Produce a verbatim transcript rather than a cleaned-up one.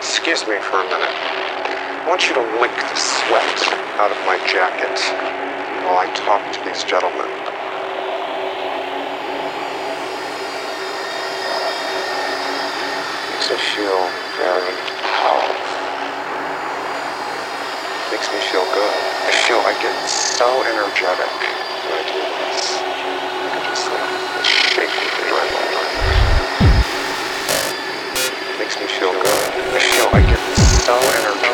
Excuse me for a minute. I want you to lick the sweat out of my jacket while I talk to these gentlemen. Makes me feel very powerful. Makes me feel good. I feel I get so energetic when I do this. I can just like shake the adrenaline. Makes me feel good. I feel I get so energetic.